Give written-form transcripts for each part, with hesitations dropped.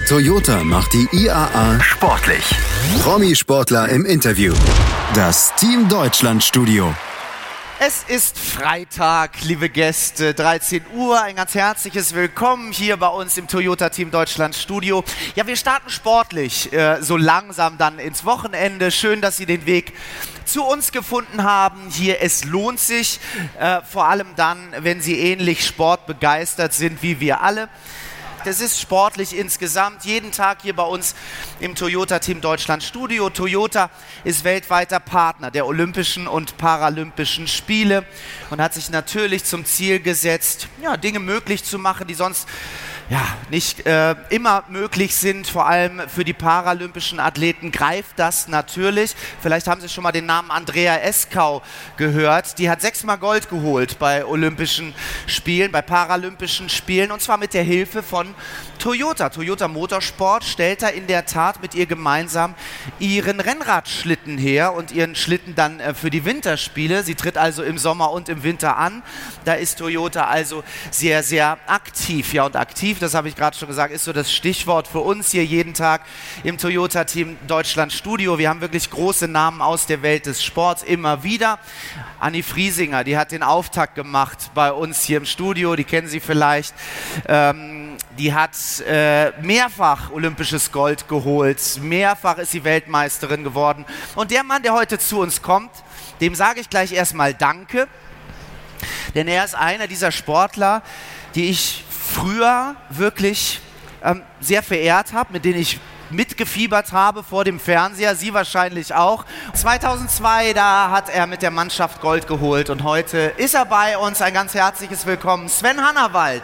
Toyota macht die IAA sportlich. Promi-Sportler im Interview. Das Team Deutschland Studio. Es ist Freitag, liebe Gäste, 13 Uhr. Ein ganz herzliches Willkommen hier bei uns im Toyota Team Deutschland Studio. Ja, wir starten sportlich so langsam dann ins Wochenende. Schön, dass Sie den Weg zu uns gefunden haben. Hier, es lohnt sich, vor allem dann, wenn Sie ähnlich sportbegeistert sind wie wir alle. Das ist sportlich insgesamt, jeden Tag hier bei uns im Toyota Team Deutschland Studio. Toyota ist weltweiter Partner der Olympischen und Paralympischen Spiele und hat sich natürlich zum Ziel gesetzt, ja, Dinge möglich zu machen, die sonst nicht immer möglich sind. Vor allem für die paralympischen Athleten greift das natürlich. Vielleicht haben Sie schon mal den Namen Andrea Eskau gehört. Die hat 6-mal Gold geholt bei Olympischen Spielen, bei Paralympischen Spielen, und zwar mit der Hilfe von Toyota. Toyota Motorsport stellt da in der Tat mit ihr gemeinsam ihren Rennradschlitten her und ihren Schlitten dann für die Winterspiele. Sie tritt also im Sommer und im Winter an. Da ist Toyota also sehr, sehr aktiv. Ja, und aktiv, das habe ich gerade schon gesagt, ist so das Stichwort für uns hier jeden Tag im Toyota Team Deutschland Studio. Wir haben wirklich große Namen aus der Welt des Sports immer wieder. Anni Friesinger, die hat den Auftakt gemacht bei uns hier im Studio, die kennen Sie vielleicht. Die hat mehrfach olympisches Gold geholt, mehrfach ist sie Weltmeisterin geworden. Und der Mann, der heute zu uns kommt, dem sage ich gleich erstmal Danke, denn er ist einer dieser Sportler, die ich früher wirklich sehr verehrt habe, mit denen ich mitgefiebert habe vor dem Fernseher, Sie wahrscheinlich auch. 2002, da hat er mit der Mannschaft Gold geholt und heute ist er bei uns. Ein ganz herzliches Willkommen, Sven Hannawald.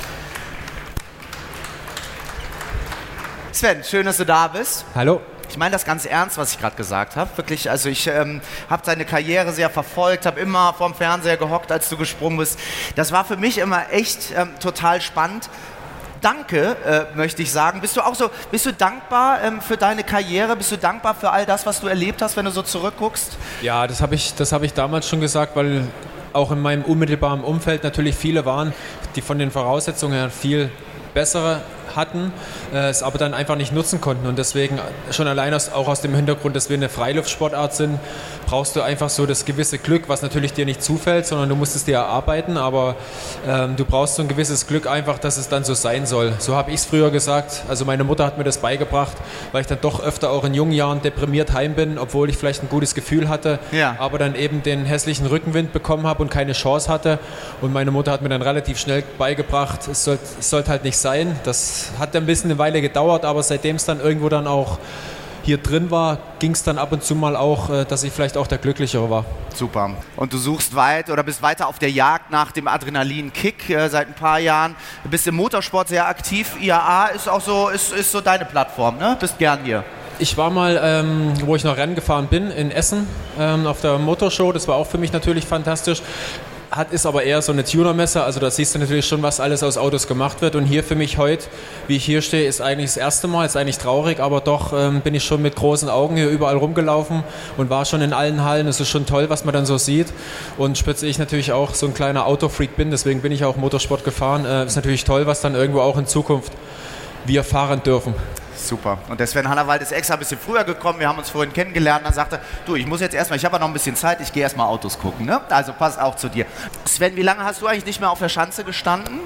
Sven, schön, dass du da bist. Hallo. Ich meine das ganz ernst, was ich gerade gesagt habe. Wirklich, also ich habe deine Karriere sehr verfolgt, habe immer vorm Fernseher gehockt, als du gesprungen bist. Das war für mich immer echt total spannend. Danke, möchte ich sagen. Bist du dankbar für deine Karriere? Bist du dankbar für all das, was du erlebt hast, wenn du so zurückguckst? Ja, das hab ich damals schon gesagt, weil auch in meinem unmittelbaren Umfeld natürlich viele waren, die von den Voraussetzungen her viel bessere hatten, es aber dann einfach nicht nutzen konnten. Und deswegen, schon allein auch aus dem Hintergrund, dass wir eine Freiluftsportart sind, brauchst du einfach so das gewisse Glück, was natürlich dir nicht zufällt, sondern du musst es dir erarbeiten, aber du brauchst so ein gewisses Glück einfach, dass es dann so sein soll. So habe ich es früher gesagt. Also meine Mutter hat mir das beigebracht, weil ich dann doch öfter auch in jungen Jahren deprimiert heim bin, obwohl ich vielleicht ein gutes Gefühl hatte, aber dann eben den hässlichen Rückenwind bekommen habe und keine Chance hatte. Und meine Mutter hat mir dann relativ schnell beigebracht, es sollte halt nicht sein. Das hat ein bisschen eine Weile gedauert, aber seitdem es dann irgendwo dann auch hier drin war, ging es dann ab und zu mal auch, dass ich vielleicht auch der Glücklichere war. Super. Und du suchst bist weiter auf der Jagd nach dem Adrenalinkick seit ein paar Jahren. Du bist im Motorsport sehr aktiv. IAA ist auch so, ist so deine Plattform, ne? Bist gern hier. Ich war mal, wo ich noch Rennen gefahren bin, in Essen auf der Motorshow. Das war auch für mich natürlich fantastisch. Ist aber eher so eine Tunermesse, also da siehst du natürlich schon, was alles aus Autos gemacht wird. Und hier für mich heute, wie ich hier stehe, ist eigentlich das erste Mal, ist eigentlich traurig, aber doch bin ich schon mit großen Augen hier überall rumgelaufen und war schon in allen Hallen. Es ist schon toll, was man dann so sieht. Und spitze ich natürlich auch so ein kleiner Autofreak bin, deswegen bin ich auch Motorsport gefahren. Ist natürlich toll, was dann irgendwo auch in Zukunft wir fahren dürfen. Super. Und der Sven Hannawald ist extra ein bisschen früher gekommen. Wir haben uns vorhin kennengelernt. Dann sagte du, ich muss jetzt erstmal, ich habe ja noch ein bisschen Zeit, ich gehe erstmal Autos gucken. Ne? Also passt auch zu dir. Sven, wie lange hast du eigentlich nicht mehr auf der Schanze gestanden?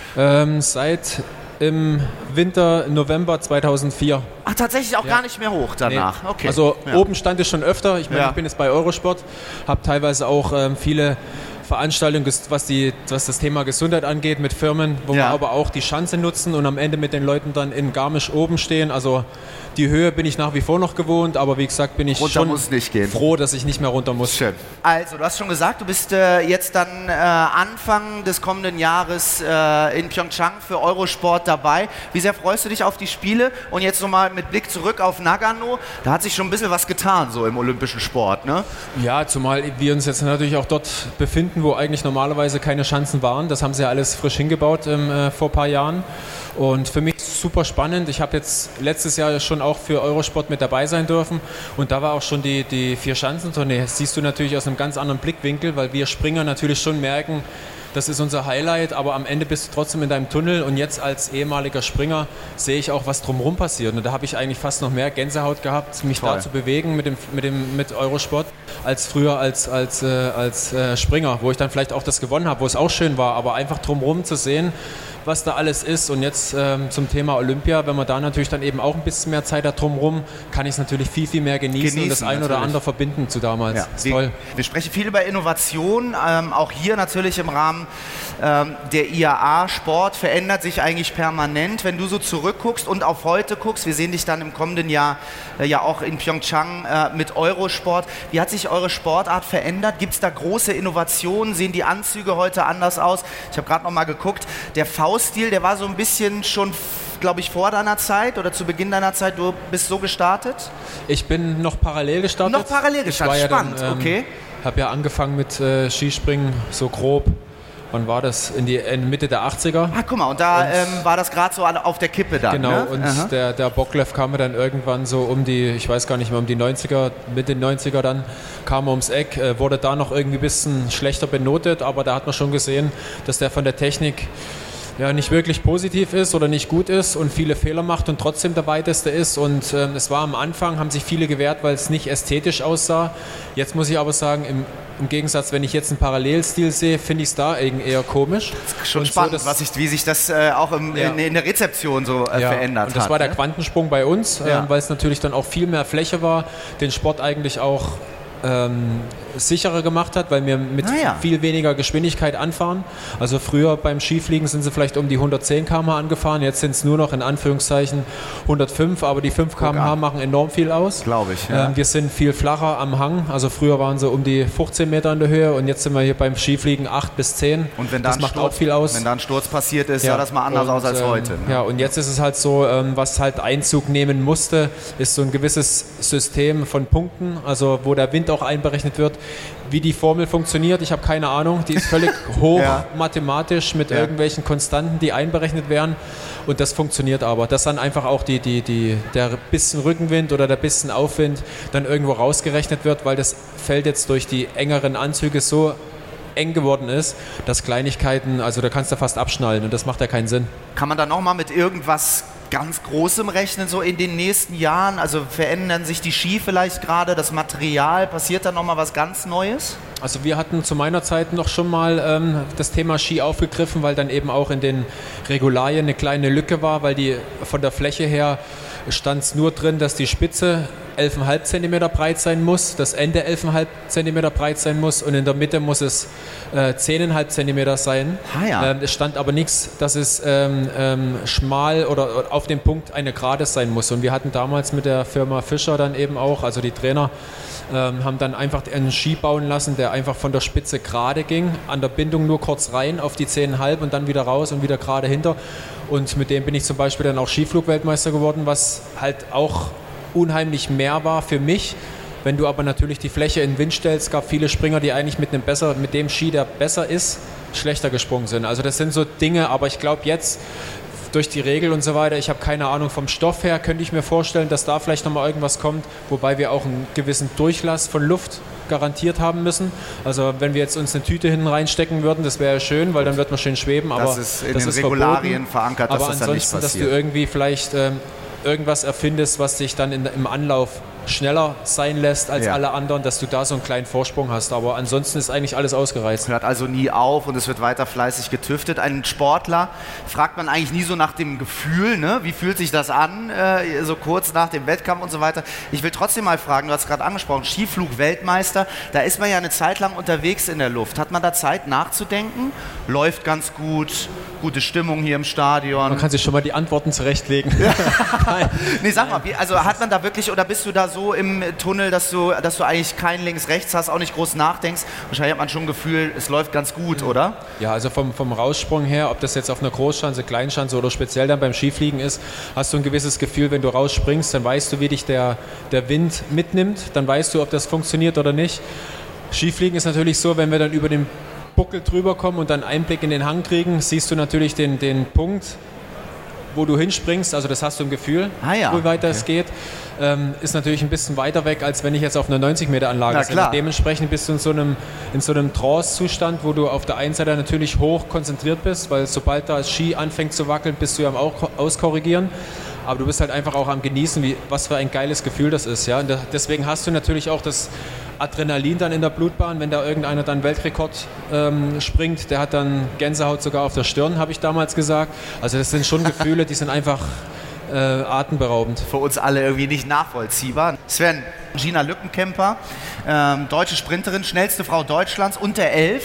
Seit im Winter, November 2004. Ach, tatsächlich auch gar nicht mehr hoch danach? Nee. Okay. Also oben stand ich schon öfter. Ich bin jetzt bei Eurosport, habe teilweise auch viele Veranstaltungen, was das Thema Gesundheit angeht, mit Firmen, wo wir aber auch die Schanze nutzen und am Ende mit den Leuten dann in Garmisch oben stehen. Also die Höhe bin ich nach wie vor noch gewohnt, aber wie gesagt bin ich schon froh, dass ich nicht mehr runter muss. Schön. Also du hast schon gesagt, du bist jetzt dann Anfang des kommenden Jahres in Pyeongchang für Eurosport dabei. Wie sehr freust du dich auf die Spiele? Und jetzt nochmal mit Blick zurück auf Nagano, da hat sich schon ein bisschen was getan so im olympischen Sport, ne? Ja, zumal wir uns jetzt natürlich auch dort befinden, wo eigentlich normalerweise keine Schanzen waren. Das haben sie ja alles frisch hingebaut vor ein paar Jahren. Und für mich super spannend. Ich habe jetzt letztes Jahr schon auch für Eurosport mit dabei sein dürfen. Und da war auch schon die Vier-Schanzentournee. Das siehst du natürlich aus einem ganz anderen Blickwinkel, weil wir Springer natürlich schon merken, das ist unser Highlight, aber am Ende bist du trotzdem in deinem Tunnel und jetzt als ehemaliger Springer sehe ich auch, was drumherum passiert. Und da habe ich eigentlich fast noch mehr Gänsehaut gehabt, mich da zu bewegen mit Eurosport, als früher als Springer, wo ich dann vielleicht auch das gewonnen habe, wo es auch schön war, aber einfach drumherum zu sehen, was da alles ist. Und jetzt zum Thema Olympia, wenn man da natürlich dann eben auch ein bisschen mehr Zeit hat drumherum, kann ich es natürlich viel, viel mehr genießen und das ein oder andere verbinden zu damals. Ja. Ist toll. Wir sprechen viel über Innovation, auch hier natürlich im Rahmen der IAA. Sport verändert sich eigentlich permanent. Wenn du so zurückguckst und auf heute guckst, wir sehen dich dann im kommenden Jahr ja auch in Pyeongchang mit Eurosport. Wie hat sich eure Sportart verändert? Gibt es da große Innovationen? Sehen die Anzüge heute anders aus? Ich habe gerade noch mal geguckt, der V-Stil, der war so ein bisschen schon, glaube ich, vor deiner Zeit oder zu Beginn deiner Zeit. Du bist so gestartet? Ich bin noch parallel gestartet. Noch parallel gestartet, spannend, ja okay. Habe ja angefangen mit Skispringen, so grob. Wann war das? In Mitte der 80er. Ah, guck mal, und da war das gerade so auf der Kippe dann, genau, ne? Und der Bocklev kam mir dann irgendwann so um die, ich weiß gar nicht mehr, um die 90er, Mitte 90er dann, kam er ums Eck, wurde da noch irgendwie ein bisschen schlechter benotet, aber da hat man schon gesehen, dass der von der Technik ja nicht wirklich positiv ist oder nicht gut ist und viele Fehler macht und trotzdem der Weiteste ist. Und es war am Anfang, haben sich viele gewehrt, weil es nicht ästhetisch aussah. Jetzt muss ich aber sagen, im Gegensatz, wenn ich jetzt einen Parallelstil sehe, finde ich es da eher komisch. Das ist schon spannend, so, wie sich das auch in der Rezeption so verändert hat. Und das war der Quantensprung bei uns, weil es natürlich dann auch viel mehr Fläche war, den Sport eigentlich auch sicherer gemacht hat, weil wir mit viel weniger Geschwindigkeit anfahren. Also früher beim Skifliegen sind sie vielleicht um die 110 km/h angefahren, jetzt sind es nur noch in Anführungszeichen 105, aber die 5 km/h machen enorm viel aus. Glaube ich. Ja. Wir sind viel flacher am Hang, also früher waren sie um die 15 Meter in der Höhe und jetzt sind wir hier beim Skifliegen 8 bis 10. Und wenn da das macht auch viel aus. Wenn da ein Sturz passiert ist, sah das mal anders aus als heute. Ne? Ja, und jetzt ist es halt so, was halt Einzug nehmen musste, ist so ein gewisses System von Punkten, also wo der Wind auch einberechnet wird. Wie die Formel funktioniert, ich habe keine Ahnung. Die ist völlig hoch mathematisch mit irgendwelchen Konstanten, die einberechnet werden. Und das funktioniert aber. Dass dann einfach auch der bisschen Rückenwind oder der bisschen Aufwind dann irgendwo rausgerechnet wird, weil das Feld jetzt durch die engeren Anzüge so eng geworden ist, dass Kleinigkeiten, also da kannst du fast abschnallen und das macht ja keinen Sinn. Kann man da nochmal mit irgendwas ganz Großem rechnen, so in den nächsten Jahren? Also verändern sich die Ski vielleicht gerade, das Material, passiert da nochmal was ganz Neues? Also wir hatten zu meiner Zeit noch schon mal das Thema Ski aufgegriffen, weil dann eben auch in den Regularien eine kleine Lücke war, weil die von der Fläche her stand es nur drin, dass die Spitze 11,5 cm breit sein muss, das Ende 11,5 cm breit sein muss und in der Mitte muss es 10,5 cm sein. Es stand aber nichts, dass es schmal oder auf dem Punkt eine Gerade sein muss. Und wir hatten damals mit der Firma Fischer dann eben auch, also die Trainer, haben dann einfach einen Ski bauen lassen, der einfach von der Spitze gerade ging, an der Bindung nur kurz rein auf die 10,5 und dann wieder raus und wieder gerade hinter. Und mit dem bin ich zum Beispiel dann auch Skiflug-Weltmeister geworden, was halt auch unheimlich mehr war für mich. Wenn du aber natürlich die Fläche in den Wind stellst, gab viele Springer, die eigentlich mit dem Ski, der besser ist, schlechter gesprungen sind. Also das sind so Dinge, aber ich glaube jetzt durch die Regel und so weiter, ich habe keine Ahnung vom Stoff her, könnte ich mir vorstellen, dass da vielleicht nochmal irgendwas kommt, wobei wir auch einen gewissen Durchlass von Luft garantiert haben müssen. Also wenn wir jetzt uns eine Tüte hinten reinstecken würden, das wäre schön, weil dann wird man schön schweben, aber das ist in den Regularien verankert, dass das dann nicht passiert. Dass du irgendwie vielleicht irgendwas erfindest, was dich dann im Anlauf schneller sein lässt als alle anderen, dass du da so einen kleinen Vorsprung hast. Aber ansonsten ist eigentlich alles ausgereizt. Hört also nie auf und es wird weiter fleißig getüftet. Einen Sportler fragt man eigentlich nie so nach dem Gefühl, ne? Wie fühlt sich das an, so kurz nach dem Wettkampf und so weiter. Ich will trotzdem mal fragen, du hast gerade angesprochen, Skiflug-Weltmeister, da ist man ja eine Zeit lang unterwegs in der Luft. Hat man da Zeit nachzudenken? Läuft ganz gut, gute Stimmung hier im Stadion. Man kann sich schon mal die Antworten zurechtlegen. Nee, sag mal, also hat man da wirklich, oder bist du da so im Tunnel, dass du eigentlich kein Links-Rechts hast, auch nicht groß nachdenkst? Wahrscheinlich hat man schon ein Gefühl, es läuft ganz gut, oder? Ja, also vom Raussprung her, ob das jetzt auf einer Großschanze, Kleinschanze oder speziell dann beim Skifliegen ist, hast du ein gewisses Gefühl, wenn du rausspringst, dann weißt du, wie dich der Wind mitnimmt, dann weißt du, ob das funktioniert oder nicht. Skifliegen ist natürlich so, wenn wir dann über den Buckel drüber kommen und dann Einblick in den Hang kriegen, siehst du natürlich den Punkt, wo du hinspringst, also das hast du im Gefühl, wie weit das geht, ist natürlich ein bisschen weiter weg, als wenn ich jetzt auf einer 90-Meter-Anlage bin. Dementsprechend bist du in so einem Trance-Zustand, wo du auf der einen Seite natürlich hoch konzentriert bist, weil sobald da das Ski anfängt zu wackeln, bist du ja am Auskorrigieren. Aber du bist halt einfach auch am Genießen, was für ein geiles Gefühl das ist. Ja? Und deswegen hast du natürlich auch das Adrenalin dann in der Blutbahn, wenn da irgendeiner dann Weltrekord springt, der hat dann Gänsehaut sogar auf der Stirn, habe ich damals gesagt. Also das sind schon Gefühle, die sind einfach atemberaubend. Für uns alle irgendwie nicht nachvollziehbar. Sven, Gina Lückenkämper, deutsche Sprinterin, schnellste Frau Deutschlands, unter 11.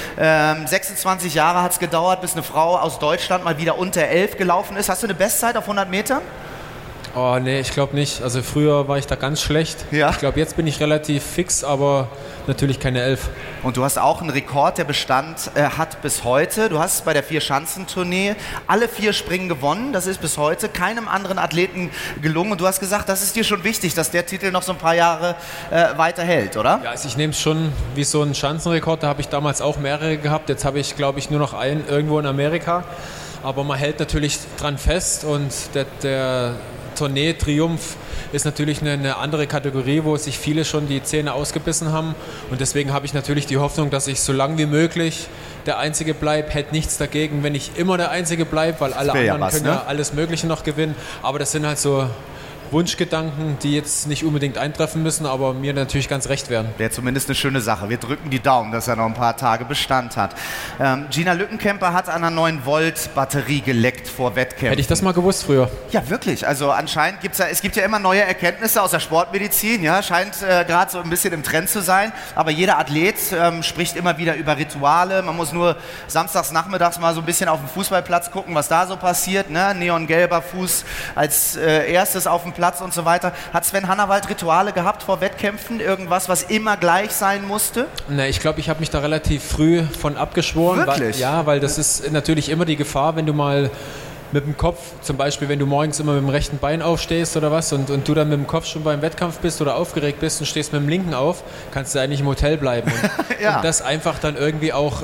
26 Jahre hat es gedauert, bis eine Frau aus Deutschland mal wieder unter 11 gelaufen ist. Hast du eine Bestzeit auf 100 Meter? Oh nee, ich glaube nicht. Also früher war ich da ganz schlecht. Ja. Ich glaube, jetzt bin ich relativ fix, aber natürlich keine 11. Und du hast auch einen Rekord, der Bestand hat bis heute. Du hast bei der Vier-Schanzentournee alle 4 Springen gewonnen. Das ist bis heute keinem anderen Athleten gelungen. Und du hast gesagt, das ist dir schon wichtig, dass der Titel noch so ein paar Jahre weiter hält, oder? Ja, also ich nehme es schon wie so einen Schanzenrekord. Da habe ich damals auch mehrere gehabt. Jetzt habe ich, glaube ich, nur noch einen irgendwo in Amerika. Aber man hält natürlich dran fest und der Tournee-Triumph ist natürlich eine andere Kategorie, wo sich viele schon die Zähne ausgebissen haben. Und deswegen habe ich natürlich die Hoffnung, dass ich so lange wie möglich der Einzige bleibe. Hätte nichts dagegen, wenn ich immer der Einzige bleibe, weil alle anderen können ja alles Mögliche noch gewinnen. Aber das sind halt so Wunschgedanken, die jetzt nicht unbedingt eintreffen müssen, aber mir natürlich ganz recht wären. Wäre zumindest eine schöne Sache. Wir drücken die Daumen, dass er noch ein paar Tage Bestand hat. Gina Lückenkämper hat an einer 9-Volt-Batterie geleckt vor Wettkämpfen. Hätte ich das mal gewusst früher. Ja, wirklich. Also anscheinend gibt es gibt ja immer neue Erkenntnisse aus der Sportmedizin. Ja, scheint gerade so ein bisschen im Trend zu sein. Aber jeder Athlet spricht immer wieder über Rituale. Man muss nur samstags nachmittags mal so ein bisschen auf den Fußballplatz gucken, was da so passiert. Ne? Neongelber Fuß als erstes auf dem Platz und so weiter. Hat Sven Hannawald Rituale gehabt vor Wettkämpfen? Irgendwas, was immer gleich sein musste? Ne, ich glaube, ich habe mich da relativ früh von abgeschworen. Wirklich? Weil das ist natürlich immer die Gefahr, wenn du mal mit dem Kopf, zum Beispiel wenn du morgens immer mit dem rechten Bein aufstehst oder was und du dann mit dem Kopf schon beim Wettkampf bist oder aufgeregt bist und stehst mit dem linken auf, kannst du eigentlich im Hotel bleiben. Und das einfach dann irgendwie auch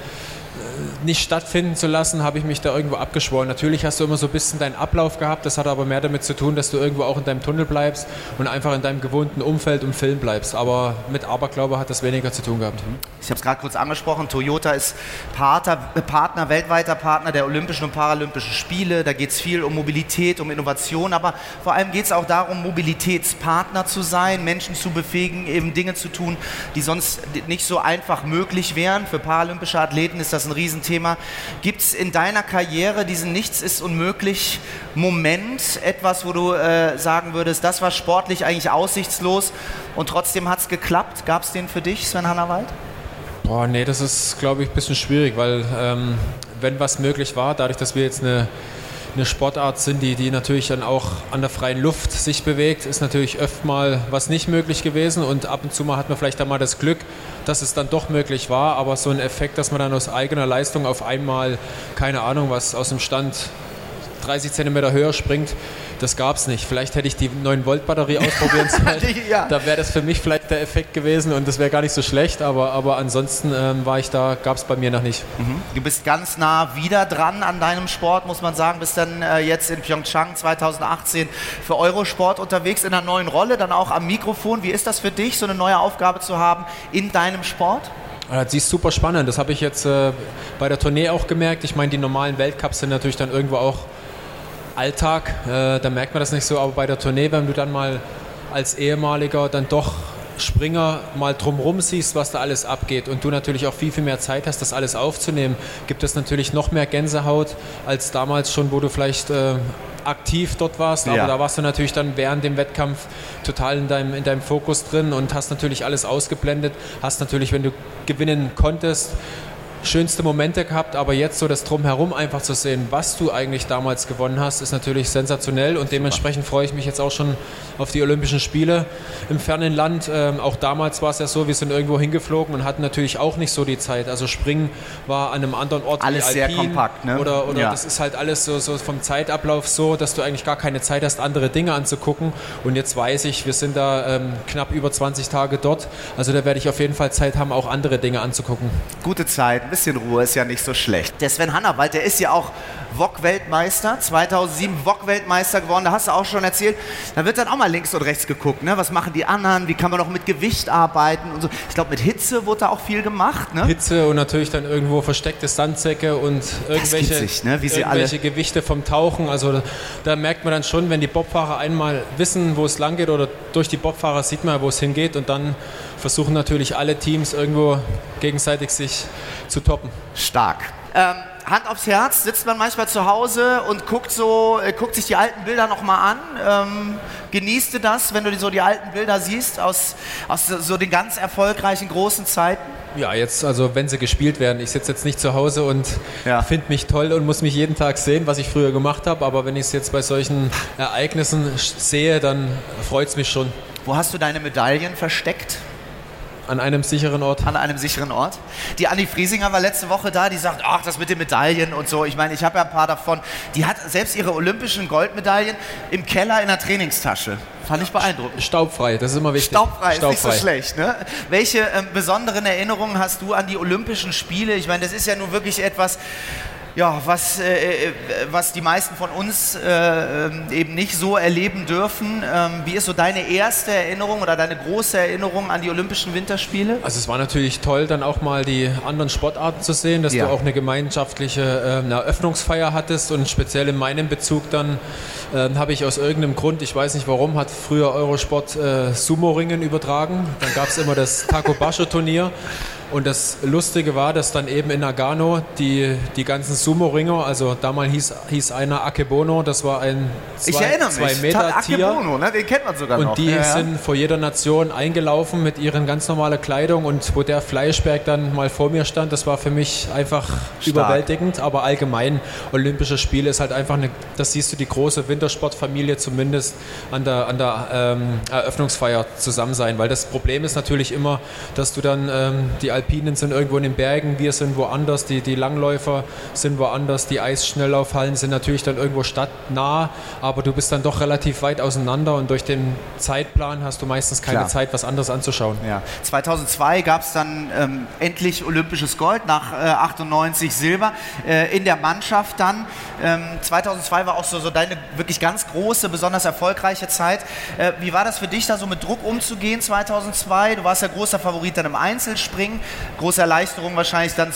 nicht stattfinden zu lassen, habe ich mich da irgendwo abgeschworen. Natürlich hast du immer so ein bisschen deinen Ablauf gehabt, das hat aber mehr damit zu tun, dass du irgendwo auch in deinem Tunnel bleibst und einfach in deinem gewohnten Umfeld und Film bleibst. Aber mit Aberglaube hat das weniger zu tun gehabt. Ich habe es gerade kurz angesprochen, Toyota ist weltweiter Partner der Olympischen und Paralympischen Spiele. Da geht es viel um Mobilität, um Innovation, aber vor allem geht es auch darum, Mobilitätspartner zu sein, Menschen zu befähigen, eben Dinge zu tun, die sonst nicht so einfach möglich wären. Für paralympische Athleten ist das ein Riesenthema. Gibt es in deiner Karriere diesen Nichts ist unmöglich Moment, etwas, wo du sagen würdest, das war sportlich eigentlich aussichtslos und trotzdem hat es geklappt? Gab es den für dich, Sven Hannawald? Boah, nee, das ist, glaube ich, ein bisschen schwierig, weil wenn was möglich war, dadurch, dass wir jetzt eine Sportart sind, die natürlich dann auch an der freien Luft sich bewegt, ist natürlich öfter mal was nicht möglich gewesen und ab und zu mal hat man vielleicht einmal das Glück, dass es dann doch möglich war, aber so ein Effekt, dass man dann aus eigener Leistung auf einmal, keine Ahnung, was aus dem Stand 30 cm höher springt, das gab es nicht. Vielleicht hätte ich die 9-Volt-Batterie ausprobieren sollen. Da wäre das für mich vielleicht der Effekt gewesen und das wäre gar nicht so schlecht, aber ansonsten gab es bei mir noch nicht. Du bist ganz nah wieder dran an deinem Sport, muss man sagen. Bist dann jetzt in Pyeongchang 2018 für Eurosport unterwegs in einer neuen Rolle, dann auch am Mikrofon. Wie ist das für dich, so eine neue Aufgabe zu haben in deinem Sport? Sie ist super spannend. Das habe ich jetzt bei der Tournee auch gemerkt. Ich meine, die normalen Weltcups sind natürlich dann irgendwo auch Alltag, da merkt man das nicht so, aber bei der Tournee, wenn du dann mal als ehemaliger dann doch Springer mal drumherum siehst, was da alles abgeht und du natürlich auch viel, viel mehr Zeit hast, das alles aufzunehmen, gibt es natürlich noch mehr Gänsehaut als damals schon, wo du vielleicht aktiv dort warst, aber da warst du natürlich dann während dem Wettkampf total in deinem Fokus drin und hast natürlich alles ausgeblendet, hast natürlich, wenn du gewinnen konntest, schönste Momente gehabt, aber jetzt so das Drumherum einfach zu sehen, was du eigentlich damals gewonnen hast, ist natürlich sensationell und dementsprechend freue ich mich jetzt auch schon auf die Olympischen Spiele im fernen Land. Auch damals war es ja so, wir sind irgendwo hingeflogen und hatten natürlich auch nicht so die Zeit. Also Springen war an einem anderen Ort. Alles wie sehr kompakt, ne? Oder das ist halt alles so vom Zeitablauf so, dass du eigentlich gar keine Zeit hast, andere Dinge anzugucken. Und jetzt weiß ich, wir sind da knapp über 20 Tage dort. Also da werde ich auf jeden Fall Zeit haben, auch andere Dinge anzugucken. Gute Zeiten. ein bisschen Ruhe ist ja nicht so schlecht. Der Sven Hannawald, der ist ja auch Wok-Weltmeister, 2007 Wok-Weltmeister geworden, da hast du auch schon erzählt. Da wird dann auch mal links und rechts geguckt, ne? Was machen die anderen, wie kann man auch mit Gewicht arbeiten und so. Ich glaube, mit Hitze wurde da auch viel gemacht. Ne? Hitze und natürlich dann irgendwo versteckte Sandsäcke und irgendwelche Gewichte vom Tauchen. Also da merkt man dann schon, wenn die Bobfahrer einmal wissen, wo es lang geht, oder durch die Bobfahrer sieht man, wo es hingeht, und dann versuchen natürlich alle Teams irgendwo gegenseitig sich zu toppen. Stark. Hand aufs Herz, sitzt man manchmal zu Hause und guckt sich die alten Bilder nochmal an. Genießt du das, wenn du so die alten Bilder siehst aus so den ganz erfolgreichen großen Zeiten? Ja, jetzt, also wenn sie gespielt werden. Ich sitze jetzt nicht zu Hause und finde mich toll und muss mich jeden Tag sehen, was ich früher gemacht habe. Aber wenn ich es jetzt bei solchen Ereignissen sehe, dann freut es mich schon. Wo hast du deine Medaillen versteckt? An einem sicheren Ort. An einem sicheren Ort. Die Anni Friesinger war letzte Woche da, die sagt, ach, das mit den Medaillen und so. Ich meine, ich habe ja ein paar davon. Die hat selbst ihre olympischen Goldmedaillen im Keller in der Trainingstasche. Fand ich beeindruckend. Staubfrei, das ist immer wichtig. Staubfrei ist nicht so schlecht, ne? Welche besonderen Erinnerungen hast du an die Olympischen Spiele? Ich meine, das ist ja nun wirklich etwas... Ja, was die meisten von uns eben nicht so erleben dürfen. Wie ist so deine erste Erinnerung oder deine große Erinnerung an die Olympischen Winterspiele? Also es war natürlich toll, dann auch mal die anderen Sportarten zu sehen, dass du auch eine gemeinschaftliche Eröffnungsfeier hattest, und speziell in meinem Bezug dann habe ich aus irgendeinem Grund, ich weiß nicht warum, hat früher Eurosport Sumo-Ringen übertragen. Dann gab es immer das Takobasho-Turnier. Und das Lustige war, dass dann eben in Nagano die ganzen Sumo-Ringer, also damals hieß einer Akebono, das war ein 2 Meter Tier. Akebono, ne? Den kennt man sogar noch. Und die sind vor jeder Nation eingelaufen mit ihren ganz normalen Kleidung, und wo der Fleischberg dann mal vor mir stand, das war für mich einfach überwältigend. Aber allgemein, Olympische Spiele ist halt einfach das siehst du, die große Wintersportfamilie zumindest an der Eröffnungsfeier zusammen sein, weil das Problem ist natürlich immer, dass du dann die Alpinen sind irgendwo in den Bergen, wir sind woanders, die Langläufer sind woanders, die Eisschnelllaufhallen sind natürlich dann irgendwo stadtnah, aber du bist dann doch relativ weit auseinander, und durch den Zeitplan hast du meistens keine Zeit, was anderes anzuschauen. Ja. 2002 gab es dann endlich olympisches Gold, nach 98 Silber in der Mannschaft dann. 2002 war auch so deine wirklich ganz große, besonders erfolgreiche Zeit. Wie war das für dich, da so mit Druck umzugehen 2002? Du warst ja großer Favorit dann im Einzelspringen. Große Erleichterung wahrscheinlich dann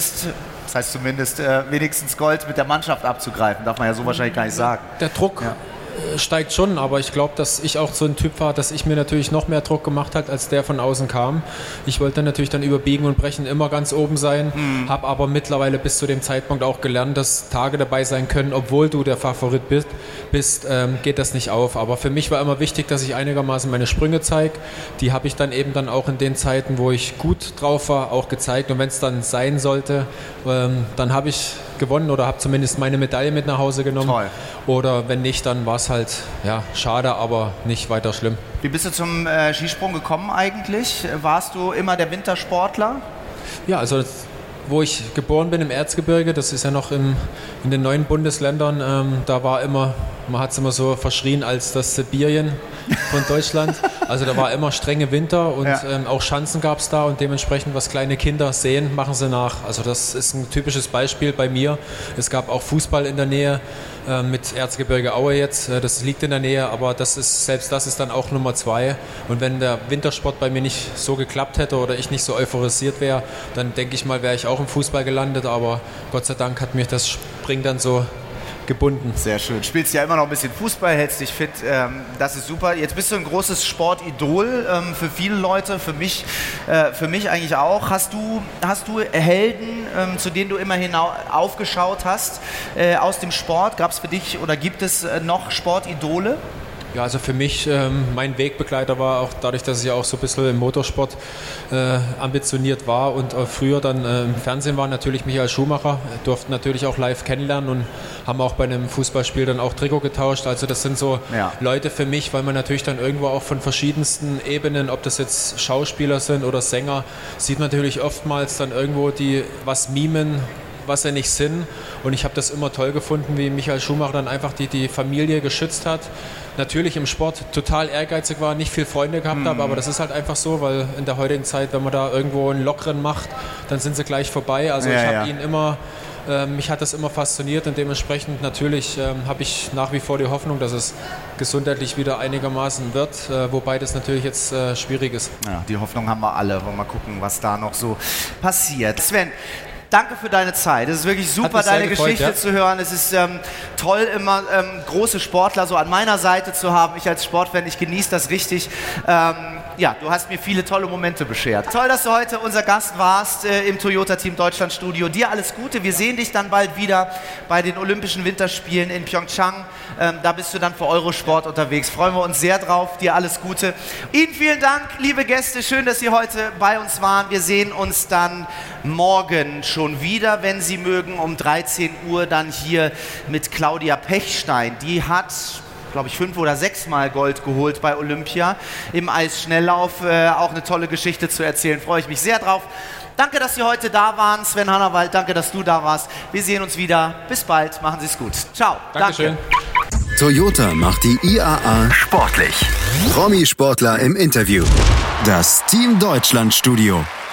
wenigstens Gold mit der Mannschaft abzugreifen. Darf man ja so wahrscheinlich gar nicht sagen. Der Druck steigt schon, aber ich glaube, dass ich auch so ein Typ war, dass ich mir natürlich noch mehr Druck gemacht habe, als der von außen kam. Ich wollte natürlich dann über Biegen und Brechen immer ganz oben sein, habe aber mittlerweile bis zu dem Zeitpunkt auch gelernt, dass Tage dabei sein können, obwohl du der Favorit bist, geht das nicht auf. Aber für mich war immer wichtig, dass ich einigermaßen meine Sprünge zeige. Die habe ich dann eben dann auch in den Zeiten, wo ich gut drauf war, auch gezeigt. Und wenn es dann sein sollte, dann habe ich gewonnen oder habe zumindest meine Medaille mit nach Hause genommen. Toll. Oder wenn nicht, dann war es halt schade, aber nicht weiter schlimm. Wie bist du zum Skisprung gekommen eigentlich? Warst du immer der Wintersportler? Ja, also wo ich geboren bin im Erzgebirge, das ist ja noch in den 9 Bundesländern, da war immer, man hat es immer so verschrien als das Sibirien von Deutschland. Also da war immer strenge Winter und auch Schanzen gab es da, und dementsprechend, was kleine Kinder sehen, machen sie nach. Also das ist ein typisches Beispiel bei mir. Es gab auch Fußball in der Nähe mit Erzgebirge Aue jetzt. Das liegt in der Nähe, aber selbst das ist dann auch Nummer 2. Und wenn der Wintersport bei mir nicht so geklappt hätte oder ich nicht so euphorisiert wäre, dann denke ich mal, wäre ich auch im Fußball gelandet. Aber Gott sei Dank hat mich das Springen dann so gebunden. Sehr schön. Spielst ja immer noch ein bisschen Fußball, hältst dich fit, das ist super. Jetzt bist du ein großes Sportidol für viele Leute, für mich eigentlich auch. Hast du Helden, zu denen du immerhin aufgeschaut hast aus dem Sport? Gab es für dich oder gibt es noch Sportidole? Ja, also für mich, mein Wegbegleiter war auch dadurch, dass ich ja auch so ein bisschen im Motorsport ambitioniert war und früher dann im Fernsehen war, natürlich Michael Schumacher, durften natürlich auch live kennenlernen und haben auch bei einem Fußballspiel dann auch Trikot getauscht. Also das sind so Leute für mich, weil man natürlich dann irgendwo auch von verschiedensten Ebenen, ob das jetzt Schauspieler sind oder Sänger, sieht man natürlich oftmals dann irgendwo die was mimen was sie nicht sind. Und ich habe das immer toll gefunden, wie Michael Schumacher dann einfach die Familie geschützt hat. Natürlich im Sport total ehrgeizig war, nicht viel Freunde gehabt habe, aber das ist halt einfach so, weil in der heutigen Zeit, wenn man da irgendwo einen Lockeren macht, dann sind sie gleich vorbei. Also ich habe ihn immer, mich hat das immer fasziniert und dementsprechend natürlich habe ich nach wie vor die Hoffnung, dass es gesundheitlich wieder einigermaßen wird, wobei das natürlich jetzt schwierig ist. Ja, die Hoffnung haben wir alle. Wollen wir mal gucken, was da noch so passiert. Sven, danke für deine Zeit. Es ist wirklich super, deine Geschichte zu hören. Es ist toll, immer große Sportler so an meiner Seite zu haben. Ich als Sportfan, ich genieße das richtig. Du hast mir viele tolle Momente beschert. Toll, dass du heute unser Gast warst im Toyota Team Deutschland Studio. Dir alles Gute. Wir sehen dich dann bald wieder bei den Olympischen Winterspielen in Pyeongchang. Da bist du dann für Eurosport unterwegs. Freuen wir uns sehr drauf. Dir alles Gute. Ihnen vielen Dank, liebe Gäste. Schön, dass Sie heute bei uns waren. Wir sehen uns dann morgen schon wieder, wenn Sie mögen, um 13 Uhr dann hier mit Claudia Pechstein. Die hat, glaube ich, 5 oder 6 Mal Gold geholt bei Olympia im Eisschnelllauf. Auch eine tolle Geschichte zu erzählen, freue ich mich sehr drauf. Danke, dass Sie heute da waren, Sven Hannawald, danke, dass du da warst. Wir sehen uns wieder. Bis bald, machen Sie es gut. Ciao. Dankeschön. Danke. Toyota macht die IAA sportlich. Promi-Sportler im Interview. Das Team Deutschland Studio.